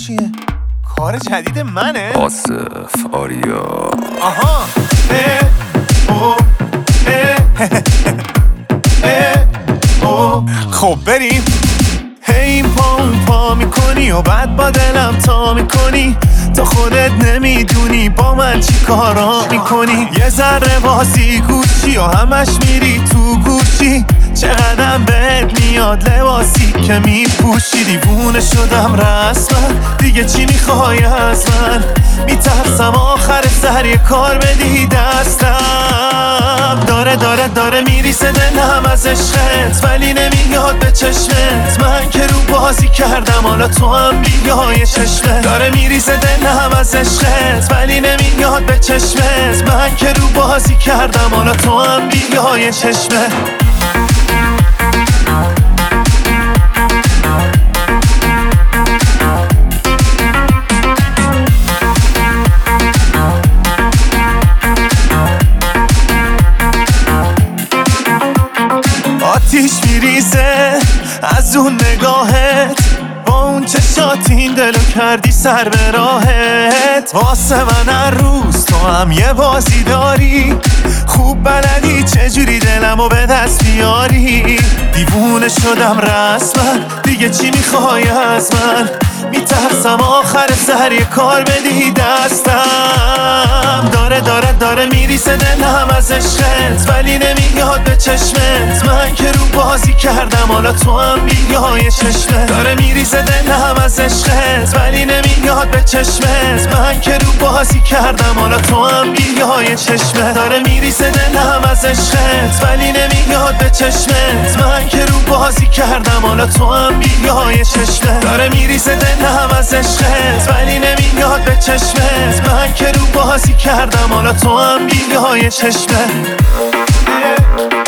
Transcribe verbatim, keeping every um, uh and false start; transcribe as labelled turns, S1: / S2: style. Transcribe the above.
S1: چیه؟ کار جدید منه؟
S2: آصف آریا.
S1: آها اه او اه اه او. خب بریم. هی پا اون پا میکنی و بعد با دلم تا میکنی، تو خودت نمیدونی با من چی کارا میکنی. یه ذره بازی گوشی و همش میری تو گوشی، چقدرم بهت میاد لباسی که میپوشی. دیوونه شدم رسما، دیگه چی میخوای از من؟ میترسم آخر سر یه کار بدی دستم. داره داره داره میریسه دلم از عشقت، ولی نمیاد به چشمت. من که رو بازی کردم حالا تو هم بیای چشمت. داره میریسه دلم از عشقت، ولی نمیاد به چشمت. من که رو بازی کردم حالا تو هم بیای چشمت. آتیش میریزه از اون نگاهت، با اون چشات این دلو کردی سر به راهت. واسه من هر روز تو هم یه بازی داری، خوب بلدی چجوری دلمو به دست بیاری. دیوونه شدم رسما، دیگه چی میخوای از من؟ میترسم آخر سر یه کار بدی دستم. داره داره داره میریسه دلم از عشقت، ولی نمیاد به چشمت. من که رو بازی کردم حالا تو هم بیای چشمت. داره میریسه دلم از عشقت، ولی نمیاد به چشمت. من که رو بازی کردم حالا تو هم بیای چشمت. داره میریسه دلم از عشقت، ولی نمیاد به چشمت. من که رو بازی کردم حالا تو هم بیای چشمت. داره میریسه دلم از عشقت، ولی نمیاد به چشمت. من که رو بازی کردم حالا تو هم بیای چشمت.